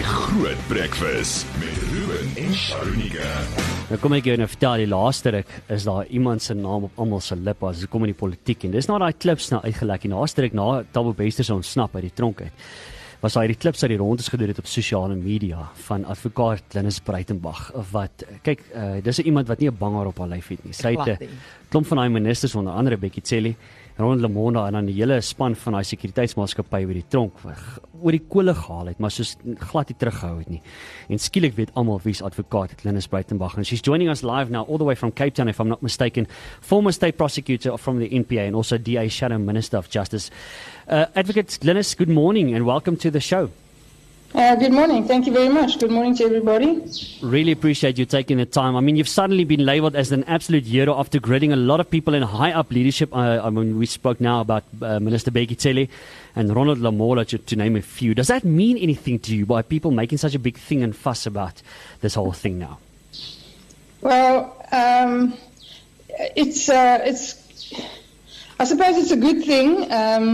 Groot Breakfast met Ruben en Sharonika. Nou kom ek jou nou vertel, die laaste ruk is daar iemand se naam op almal se lippe as dit kom in die politiek en dis nou daai klips nou uitgelek en laaste ruk na Thabo Bester se ontsnap uit die tronk uit. Was hy die klips uit die rondes gedoen het op sosiale media van advokaat Linus Breitenbach wat kyk dis 'n iemand wat nie 'n banger op haar lyf het nie. Sy het 'n klomp van daai ministers onder andere Bekkie Cele, Ronald Lamola en dan die hele span van daai sekuriteitsmaatskappy by die tronk oor die kole gehaal het, maar soos glad nie teruggehou het nie. En skielik weet almal wie's advokaat Linus Breitenbach and she's joining us live now all the way from Cape Town if I'm not mistaken, former state prosecutor from the NPA and also DA Shadow Minister of Justice. Advocate Linus, good morning and welcome to the show. Good morning. Thank you very much. Good morning to everybody. Really appreciate you taking the time. I mean, you've suddenly been labelled as an absolute hero after gritting a lot of people in high up leadership. I mean, we spoke now about Minister Bekkie Cele and Ronald Lamola, to name a few. Does that mean anything to you by people making such a big thing and fuss about this whole thing now? Well, it's. I suppose it's a good thing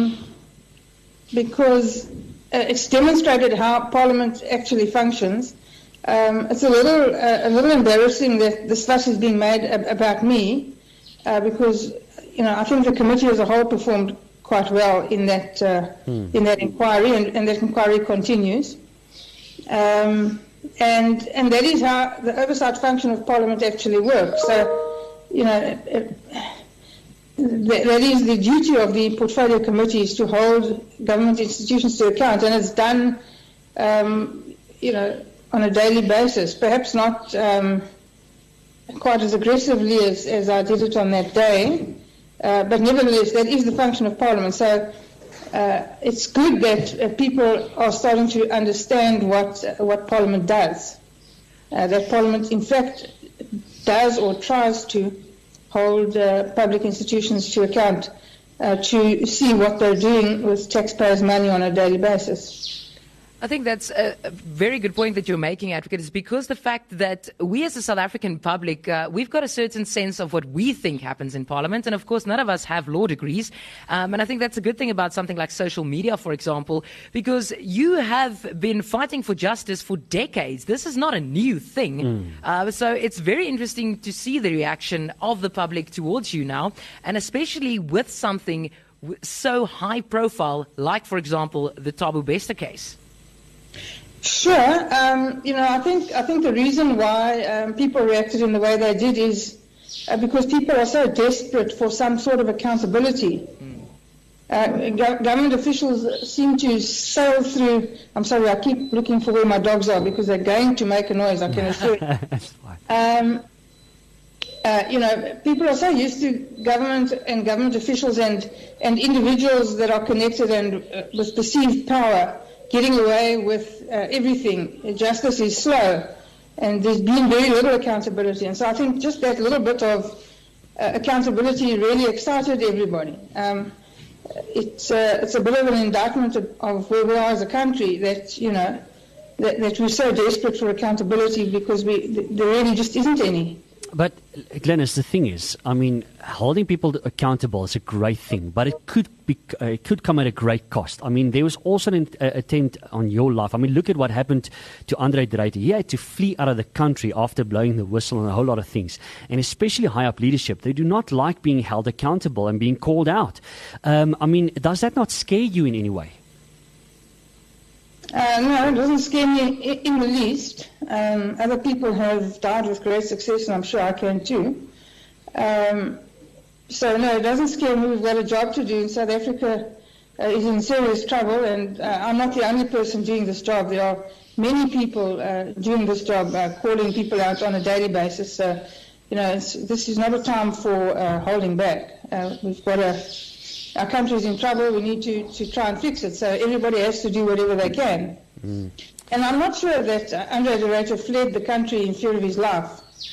because it's demonstrated how Parliament actually functions. It's a little embarrassing that this fuss is being made about me, because I think the committee as a whole performed quite well in that inquiry, and that inquiry continues. And that is how the oversight function of Parliament actually works. So, that is the duty of the portfolio committees to hold government institutions to account, and it's done, on a daily basis. Perhaps not quite as aggressively as I did it on that day, but nevertheless, that is the function of Parliament. So it's good that people are starting to understand what Parliament does. That Parliament, in fact, does or tries to hold public institutions to account to see what they're doing with taxpayers' money on a daily basis. I think that's a very good point that you're making, Advocate, is because the fact that we as a South African public, we've got a certain sense of what we think happens in Parliament, and of course none of us have law degrees, and I think that's a good thing about something like social media, for example, because you have been fighting for justice for decades. This is not a new thing, so it's very interesting to see the reaction of the public towards you now, and especially with something so high profile, like, for example, the Thabo Bester case. Sure. I think the reason why people reacted in the way they did is because people are so desperate for some sort of accountability. Government officials seem to sail through. I'm sorry, I keep looking for where my dogs are because they're going to make a noise, I can assure you. People are so used to government and government officials and individuals that are connected and with perceived power getting away with everything. Justice is slow, and there's been very little accountability. And so I think just that little bit of accountability really excited everybody. It's a bit of an indictment of where we are as a country, that that we're so desperate for accountability because there really just isn't any. But Glennis, the thing is, I mean, holding people accountable is a great thing, but it could come at a great cost. I mean, there was also an attempt on your life. I mean, look at what happened to Andre de Ruyter. He had to flee out of the country after blowing the whistle on a whole lot of things, and especially high up leadership. They do not like being held accountable and being called out. I mean, does that not scare you in any way? No, it doesn't scare me in the least. Other people have died with great success, and I'm sure I can too. So no, it doesn't scare me. We've got a job to do. South Africa is in serious trouble, and I'm not the only person doing this job. There are many people doing this job, calling people out on a daily basis. So, this is not a time for holding back. Our country is in trouble. We need to try and fix it. So everybody has to do whatever they can. And I'm not sure that Andre de Ruyter fled the country in fear of his life.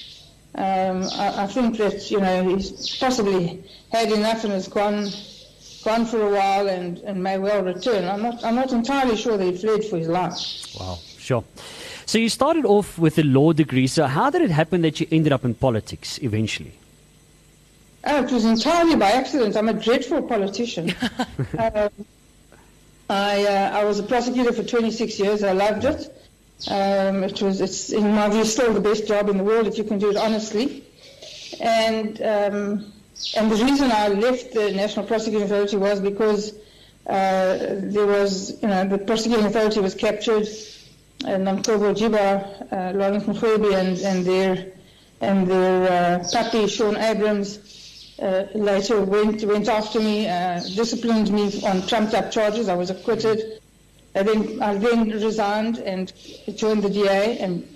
I think that he's possibly had enough and has gone for a while and may well return. I'm not entirely sure that he fled for his life. Wow, sure. So you started off with a law degree. So how did it happen that you ended up in politics eventually? Oh, it was entirely by accident. I'm a dreadful politician. I was a prosecutor for 26 years. I loved it. It's in my view still the best job in the world if you can do it honestly. And the reason I left the National Prosecuting Authority was because there was, the prosecuting authority was captured, Namkobo Jiba, Lawrence Mkhwebi, and their puppy Sean Abrams later went after me, disciplined me on trumped-up charges. I was acquitted. I then resigned and joined the DA, and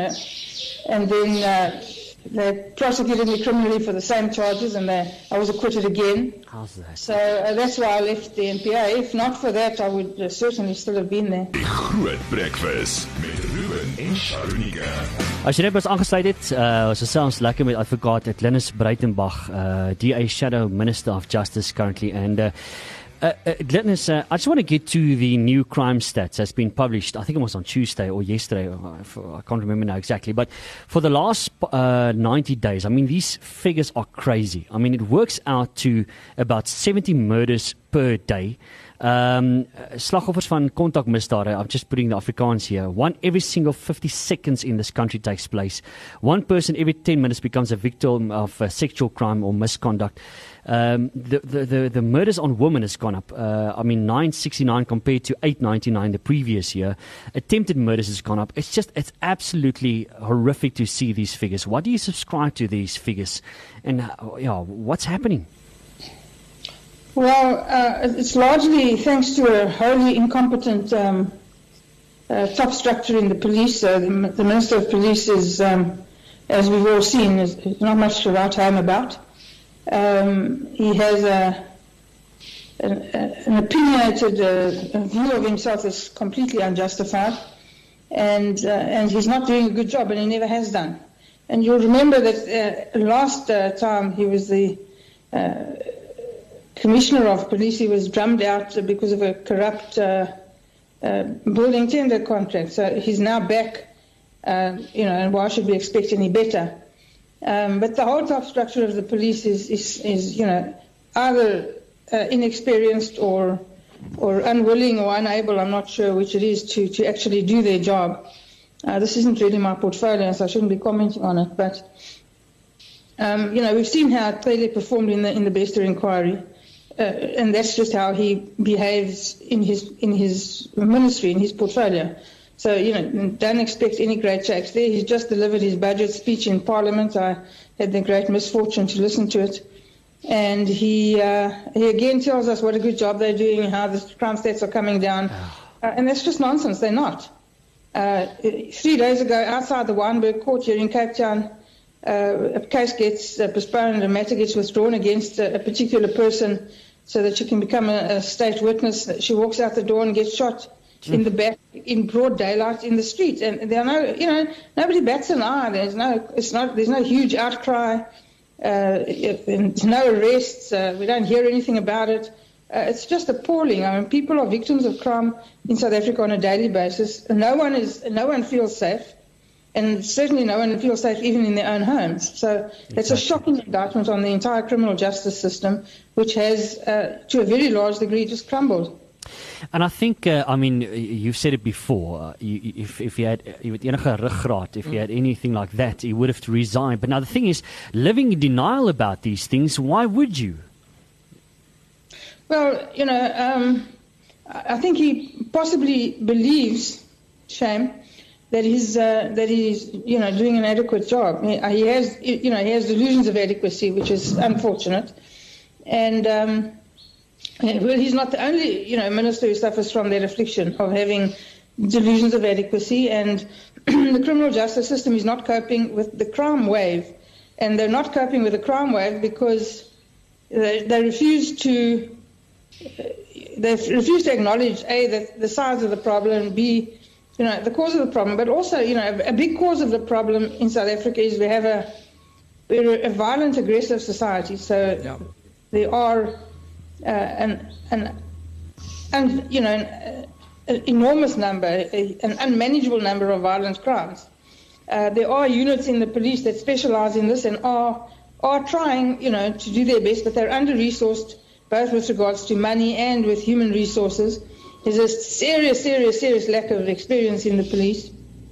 then they prosecuted me criminally for the same charges, and I was acquitted again. How's that? So that's why I left the NPA. If not for that, I would certainly still have been there. Die Groot Breakfast met Ruben en Sharunika. As jy net was aangesluit het, ons is selfs lekker met advokaat Glynis Breitenbach, DA Shadow Minister of Justice currently, and Glynis, I just want to get to the new crime stats that's been published. I think it was on Tuesday or yesterday. I can't remember now exactly. But for the last 90 days, I mean, these figures are crazy. I mean, it works out to about 70 murders per day. Slagoffers van kontakmisdade, I'm just putting the Afrikaans here. One every single 50 seconds in this country takes place. One person every 10 minutes becomes a victim of sexual crime or misconduct. The murders on women has gone up. 969 compared to 899 the previous year. Attempted murders has gone up. It's absolutely horrific to see these figures. Why do you subscribe to these figures? And what's happening? Well, it's largely thanks to a wholly incompetent top structure in the police. The Minister of Police is, as we've all seen, is not much to write home about. He has an opinionated view of himself that's completely unjustified, and he's not doing a good job, and he never has done. And you'll remember that last time he was the Commissioner of Police, he was drummed out because of a corrupt building tender contract. So he's now back, and why should we expect any better? But the whole top structure of the police is either inexperienced or unwilling or unable, I'm not sure which it is, to actually do their job. This isn't really my portfolio, so I shouldn't be commenting on it. But we've seen how Pele performed in the Bester inquiry. And that's just how he behaves in his ministry, in his portfolio. So, don't expect any great shakes there. He's just delivered his budget speech in Parliament. I had the great misfortune to listen to it. And he again tells us what a good job they're doing, how the crime stats are coming down. And that's just nonsense. They're not. 3 days ago, outside the Wynberg court here in Cape Town, a case gets postponed, a matter gets withdrawn against a particular person so that she can become a state witness. She walks out the door and gets shot in the back in broad daylight in the street. And there are nobody bats an eye. There's no huge outcry. There's no arrests. We don't hear anything about it. It's just appalling. I mean, people are victims of crime in South Africa on a daily basis. No one feels safe. And certainly no one feels safe even in their own homes. So it's a shocking indictment on the entire criminal justice system, which has, to a very large degree, just crumbled. And I think, you've said it before, if you had enige ruggraat, if you had anything like that, you would have resigned. But now the thing is, living in denial about these things, why would you? Well, I think he possibly believes, shame, that he's doing an adequate job. He has delusions of adequacy, which is unfortunate. And he's not the only minister who suffers from that affliction of having delusions of adequacy. And the criminal justice system is not coping with the crime wave, and they're not coping with the crime wave because they refuse to acknowledge that the size of the problem, B, the cause of the problem, but also, a big cause of the problem in South Africa is we're a violent, aggressive society. So there are an enormous number, an unmanageable number of violent crimes. There are units in the police that specialize in this and are trying, to do their best, but they're under-resourced, both with regards to money and with human resources. There's a serious lack of experience in the police.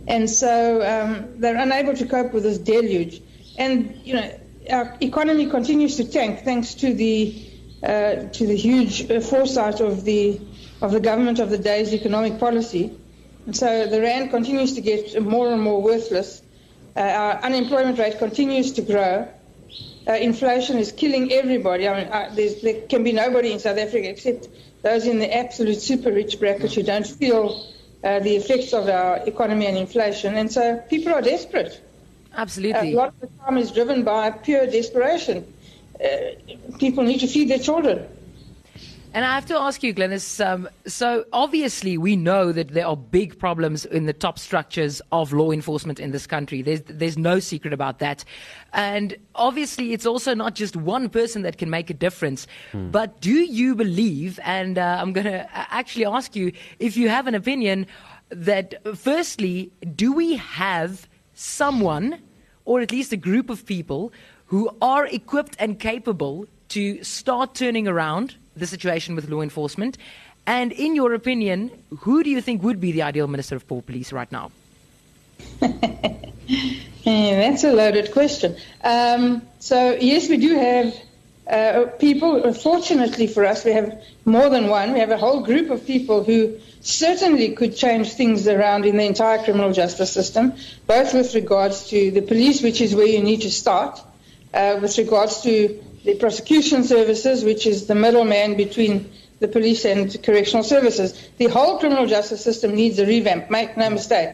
And so they're unable to cope with this deluge. And, our economy continues to tank thanks to the huge foresight of the government of the day's economic policy. And so the rand continues to get more and more worthless. Our unemployment rate continues to grow. Inflation is killing everybody. I mean, there can be nobody in South Africa except those in the absolute super rich bracket who don't feel the effects of our economy and inflation. And so people are desperate. Absolutely. A lot of the time is driven by pure desperation. People need to feed their children. And I have to ask you, Glynis, so obviously we know that there are big problems in the top structures of law enforcement in this country. There's no secret about that. And obviously it's also not just one person that can make a difference. But do you believe, and I'm going to actually ask you if you have an opinion, that firstly, do we have someone, or at least a group of people, who are equipped and capable to start turning around the situation with law enforcement? And in your opinion, who do you think would be the ideal Minister of Police right now? That's a loaded question. So, yes, we do have people. Fortunately for us, we have more than one. We have a whole group of people who certainly could change things around in the entire criminal justice system, both with regards to the police, which is where you need to start, with regards to the prosecution services, which is the middleman between the police and correctional services. The whole criminal justice system needs a revamp, make no mistake.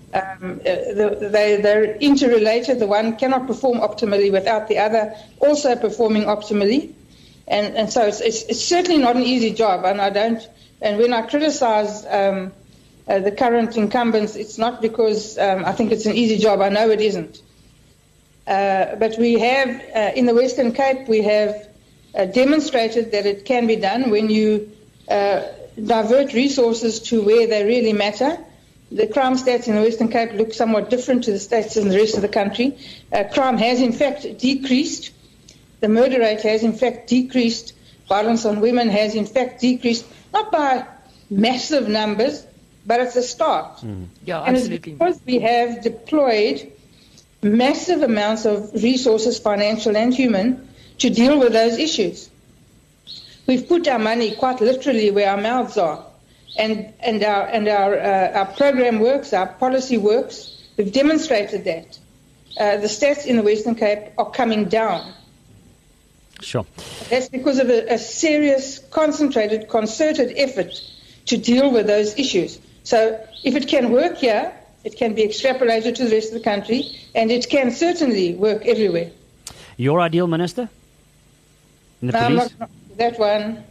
They're interrelated. The one cannot perform optimally without the other also performing optimally. And so it's certainly not an easy job. And when I criticize the current incumbents, it's not because I think it's an easy job. I know it isn't. But we have, in the Western Cape, we have demonstrated that it can be done when you divert resources to where they really matter. The crime stats in the Western Cape look somewhat different to the stats in the rest of the country. Crime has, in fact, decreased. The murder rate has, in fact, decreased. Violence on women has, in fact, decreased, not by massive numbers, but it's a start. Yeah, and absolutely. it's because we have deployed massive amounts of resources, financial and human, to deal with those issues. We've put our money quite literally where our mouths are, and our program works, our policy works. We've demonstrated that. The stats in the Western Cape are coming down. Sure. That's because of a serious, concentrated, concerted effort to deal with those issues. So if it can work here, it can be extrapolated to the rest of the country, and it can certainly work everywhere. Your ideal minister? In the police? Not that one.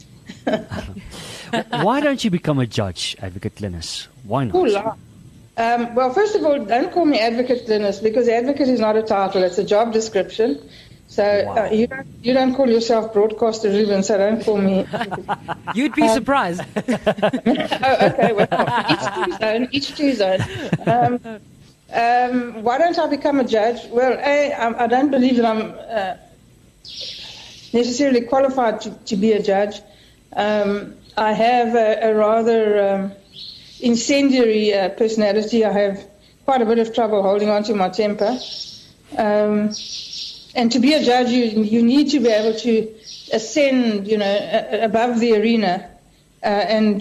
Why don't you become a judge, Advocate Glynis? Why not? Well, first of all, don't call me Advocate Glynis, because advocate is not a title, it's a job description. So Wow. You don't call yourself Broadcaster Ruben, so don't call me. You'd be surprised. Oh, okay, well, each to his own. Why don't I become a judge? Well, I don't believe that I'm necessarily qualified to be a judge. I have a rather incendiary personality. I have quite a bit of trouble holding on to my temper. And to be a judge, you need to be able to ascend, above the arena and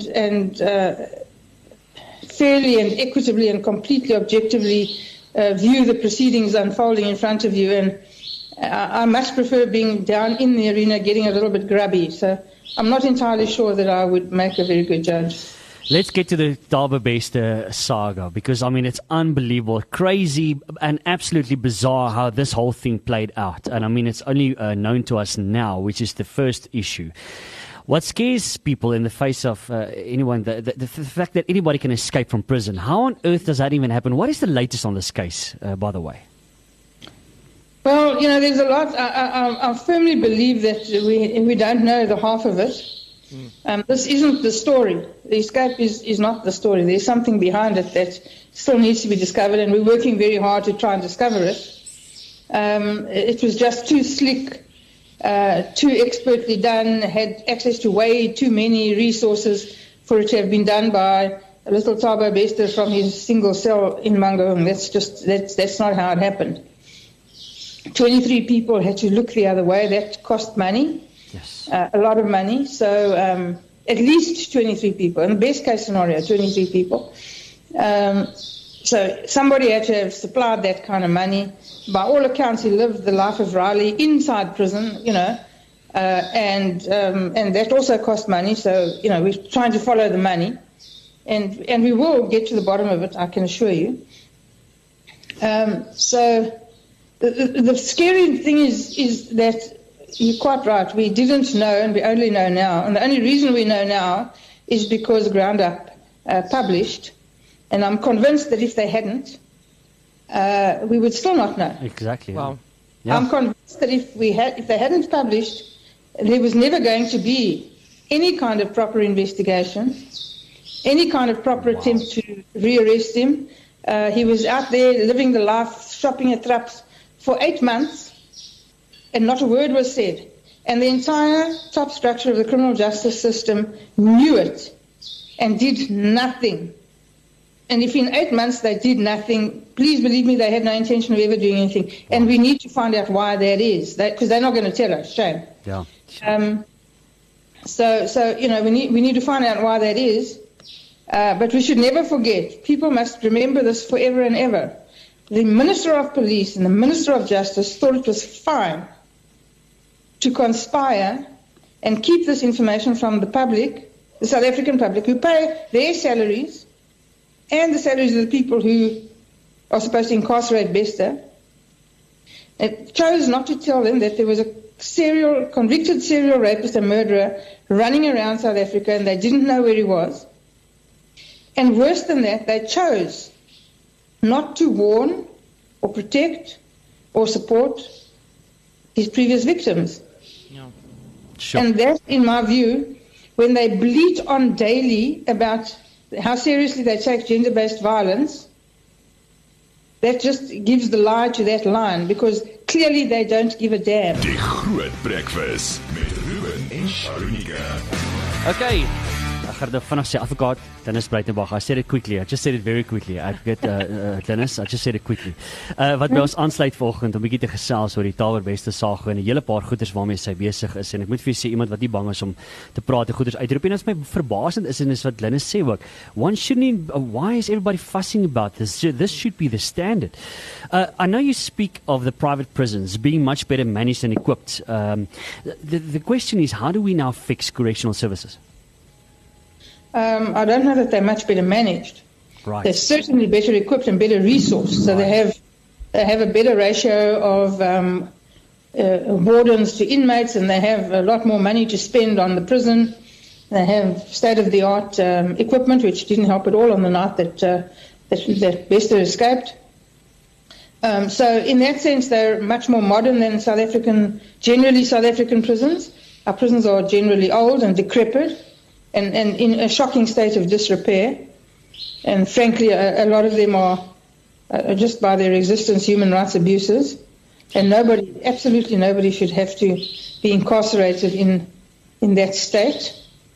fairly and equitably and completely objectively view the proceedings unfolding in front of you. And I much prefer being down in the arena, getting a little bit grubby. So I'm not entirely sure that I would make a very good judge. Let's get to the Thaba Bester saga, because, it's unbelievable, crazy, and absolutely bizarre how this whole thing played out. And, it's only known to us now, which is the first issue. What scares people in the face of anyone, the fact that anybody can escape from prison, how on earth does that even happen? What is the latest on this case, by the way? Well, there's a lot. I firmly believe that we don't know the half of it. This isn't the story. The escape is not the story. There's something behind it that still needs to be discovered, and we're working very hard to try and discover it. It was just too slick, too expertly done, had access to way too many resources for it to have been done by little Thabo Bester from his single cell in Mangaung. That's not how it happened. 23 people had to look the other way. That cost money, Yes. a lot of money. So at least 23 people. In the best case scenario, 23 people. So somebody had to have supplied that kind of money. By all accounts, he lived the life of Riley inside prison, and that also cost money. So, we're trying to follow the money. And we will get to the bottom of it, I can assure you. So the scary thing is that you're quite right. We didn't know, and we only know now. And the only reason we know now is because Groundup published. And I'm convinced that if they hadn't, we would still not know. Exactly. Wow. Yeah. I'm convinced that if they hadn't published, there was never going to be any kind of proper investigation, any kind of proper attempt to rearrest him. He was out there living the life, shopping at Traps for 8 months, and not a word was said. And the entire top structure of the criminal justice system knew it and did nothing. And if in 8 months they did nothing, please believe me, they had no intention of ever doing anything. And we need to find out why that is, because they're not going to tell us. Shame. Yeah. So we need to find out why that is. But we should never forget. People must remember this forever and ever. The Minister of Police and the Minister of Justice thought it was fine to conspire and keep this information from the public, the South African public, who pay their salaries and the salaries of the people who are supposed to incarcerate Bester. It chose not to tell them that there was a convicted serial rapist and murderer running around South Africa and they didn't know where he was. And worse than that, they chose not to warn or protect or support his previous victims. Yeah. Sure. And that, in my view, when they bleat on daily about how seriously they take gender-based violence, that just gives the lie to that line, because clearly they don't give a damn. Die Groot Breakfast met Ruben en Sharunika. Okay. Ek gaan dit vinnig sê, advokaat Dennis Breitenbach. I said it quickly. I just said it very quickly. Advocate Dennis, I just said it quickly. Wat by ons aansluit vanoggend om 'n bietjie te gesels oor die Thabo Bester saak en 'n hele paar goeders waarmee sy besig is, en ek moet vir julle sê, iemand wat nie bang is om te praat en goeders uitroep, en wat my verbasend is, en is wat Dennis sê ook. One shouldn't, why is everybody fussing about this? This should be the standard. I know you speak of the private prisons being much better managed and equipped. The question is, how do we now fix correctional services? I don't know that they're much better managed. Right. They're certainly better equipped and better resourced. So they have a better ratio of wardens to inmates, and they have a lot more money to spend on the prison. They have state-of-the-art equipment, which didn't help at all on the night that Bester escaped. So in that sense, they're much more modern than South African prisons. Our prisons are generally old and decrepit, and in a shocking state of disrepair. And frankly, a lot of them are just by their existence human rights abuses. And absolutely nobody should have to be incarcerated in that state.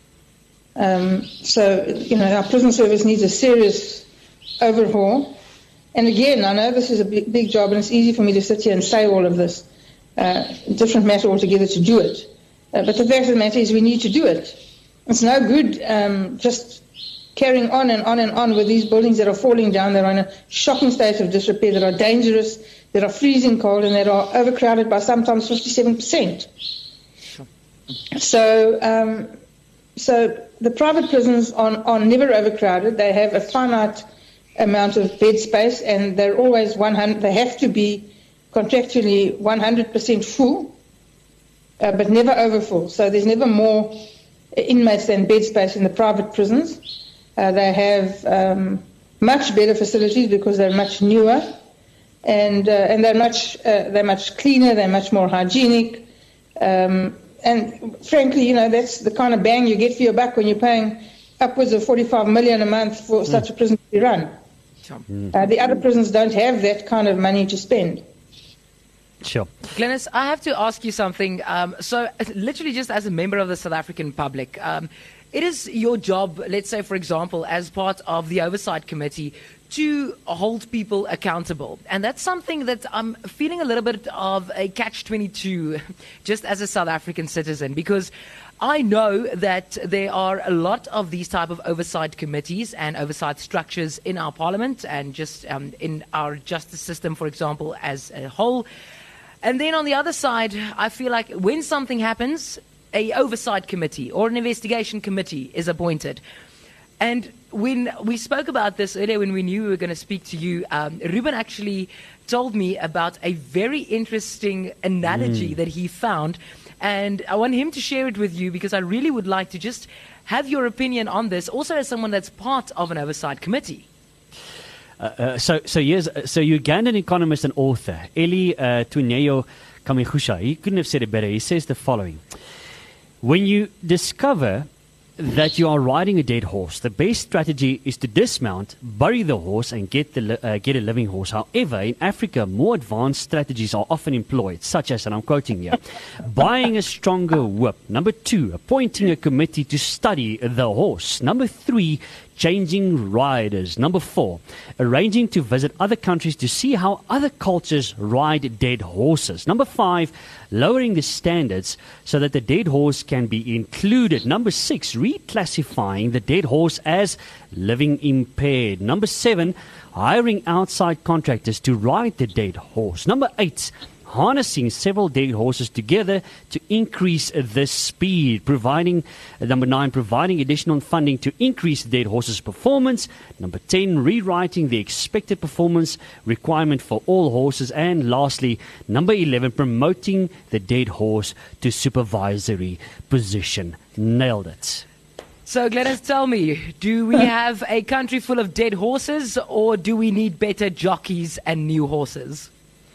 So, our prison service needs a serious overhaul. And again, I know this is a big job, and it's easy for me to sit here and say all of this. Different matter altogether to do it. But the fact of the matter is we need to do it. It's no good just carrying on and on and on with these buildings that are falling down, that are in a shocking state of disrepair, that are dangerous, that are freezing cold, and that are overcrowded by sometimes 57%. Sure. So the private prisons are never overcrowded. They have a finite amount of bed space, and they're always 100. They have to be contractually 100% full, but never overfull. So there's never more inmates than bed space in the private prisons. They have much better facilities because they're much newer, and they're much cleaner. They're much more hygienic, and frankly, that's the kind of bang you get for your buck when you're paying upwards of 45 million a month for such a prison to be run. The other prisons don't have that kind of money to spend. Sure. Glenys, I have to ask you something. So, literally, just as a member of the South African public, it is your job, let's say, for example, as part of the Oversight Committee, to hold people accountable. And that's something that I'm feeling a little bit of a catch-22 just as a South African citizen, because I know that there are a lot of these type of oversight committees and oversight structures in our parliament and just in our justice system, for example, as a whole. And then on the other side, I feel like when something happens, a oversight committee or an investigation committee is appointed. And when we spoke about this earlier, when we knew we were going to speak to you, Ruben actually told me about a very interesting analogy that he found. And I want him to share it with you because I really would like to just have your opinion on this, also as someone that's part of an oversight committee. So Ugandan economist and author Eli Tunyeyo Kamihusha, he couldn't have said it better. He says the following: when you discover that you are riding a dead horse, the best strategy is to dismount, bury the horse, and get a living horse. However, in Africa, more advanced strategies are often employed, such as, and I'm quoting here, buying a stronger whip. Number 2, appointing a committee to study the horse. Number 3, changing riders. Number 4, arranging to visit other countries to see how other cultures ride dead horses. Number 5, lowering the standards so that the dead horse can be included. Number 6, reclassifying the dead horse as living impaired. Number 7, hiring outside contractors to ride the dead horse. Number 8, harnessing several dead horses together to increase the speed. Number 9, providing additional funding to increase the dead horses' performance. Number 10, rewriting the expected performance requirement for all horses. And lastly, number 11, promoting the dead horse to supervisory position. Nailed it. So Glenys, tell me, do we have a country full of dead horses, or do we need better jockeys and new horses?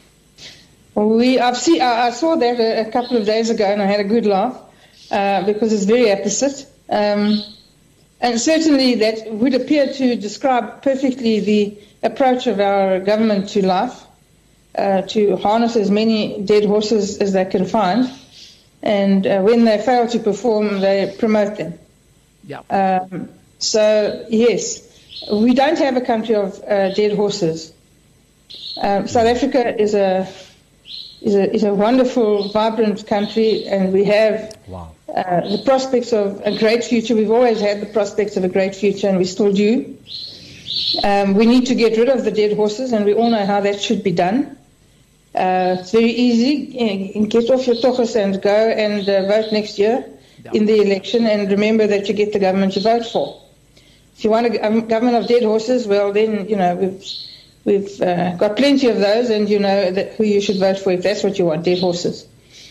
I saw that a couple of days ago, and I had a good laugh because it's very opposite. And certainly that would appear to describe perfectly the approach of our government to life, to harness as many dead horses as they can find. And when they fail to perform, they promote them. Yeah. So, yes, we don't have a country of dead horses. South Africa is a wonderful, vibrant country, and we have the prospects of a great future. We've always had the prospects of a great future, and we still do. We need to get rid of the dead horses, and we all know how that should be done. It's very easy. Get off your tochas and go and vote next year in the election, and remember that you get the government you vote for. If you want a government of dead horses, well, then, we've got plenty of those, and you know who you should vote for if that's what you want, dead horses.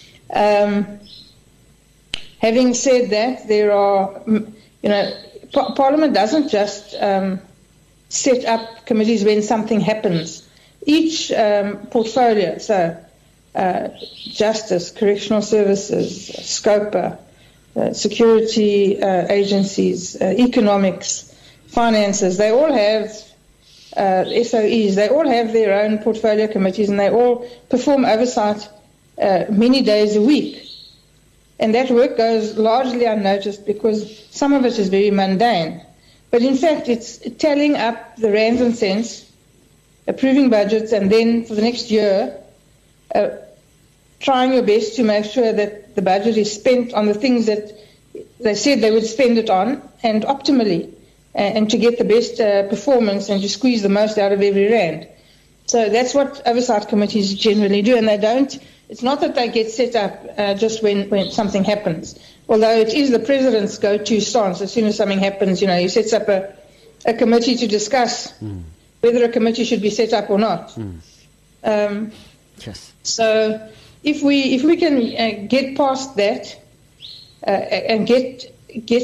Having said that, there are, Parliament doesn't just set up committees when something happens. Each portfolio, so justice, correctional services, SCOPA, security agencies, economics, finances, they all have SOEs, they all have their own portfolio committees, and they all perform oversight many days a week. And that work goes largely unnoticed because some of it is very mundane. But in fact, it's tallying up the rands and cents, approving budgets, and then for the next year, trying your best to make sure that the budget is spent on the things that they said they would spend it on, and optimally, and to get the best performance and to squeeze the most out of every rand. So that's what oversight committees generally do, and they don't. It's not that they get set up just when something happens, although it is the president's go-to stance. As soon as something happens, he sets up a committee to discuss whether a committee should be set up or not. Yes. So if we can get past that and get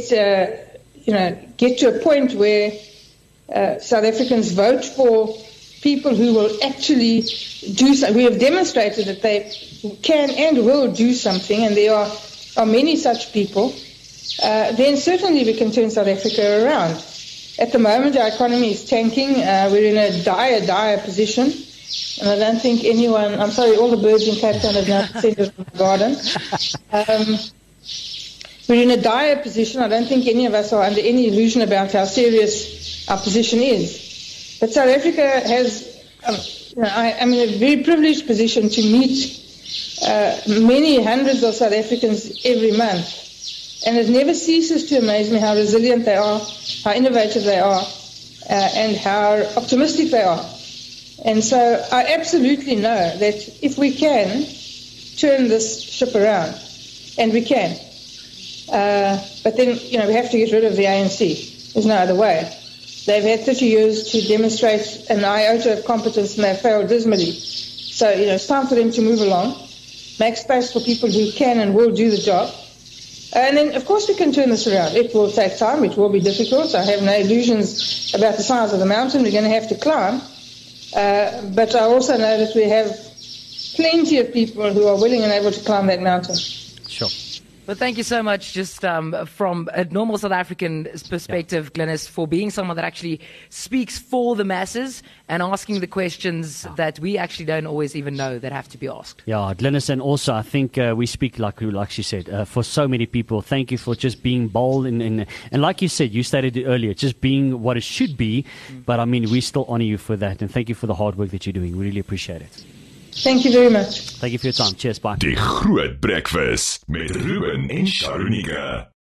to a point where South Africans vote for people who will actually do something, we have demonstrated that they can and will do something, and there are many such people, then certainly we can turn South Africa around. At the moment, our economy is tanking. We're in a dire position. And I don't think anyone, I'm sorry, all the birds in Cape Town have now descended on the garden. we're in a dire position. I don't think any of us are under any illusion about how serious our position is. But South Africa has, I'm in a very privileged position to meet many hundreds of South Africans every month. And it never ceases to amaze me how resilient they are, how innovative they are, and how optimistic they are. And so I absolutely know that if we can turn this ship around, and we can, but then, we have to get rid of the ANC. There's no other way. They've had 30 years to demonstrate an iota of competence, and they've failed dismally. So, it's time for them to move along, make space for people who can and will do the job. And then, of course, we can turn this around. It will take time. It will be difficult. I have no illusions about the size of the mountain we're going to have to climb. But I also know that we have plenty of people who are willing and able to climb that mountain. Sure. Well, thank you so much, just from a normal South African perspective, Glynis, for being someone that actually speaks for the masses and asking the questions that we actually don't always even know that have to be asked. Yeah, Glynis, and also I think we speak, like she said, for so many people. Thank you for just being bold and like you said, you stated it earlier, just being what it should be. But I mean, we still honor you for that, and thank you for the hard work that you're doing. We really appreciate it. Thank you very much. Thank you for your time. Cheers, bye. Die Groot Breakfast met Ruben en Sharonike.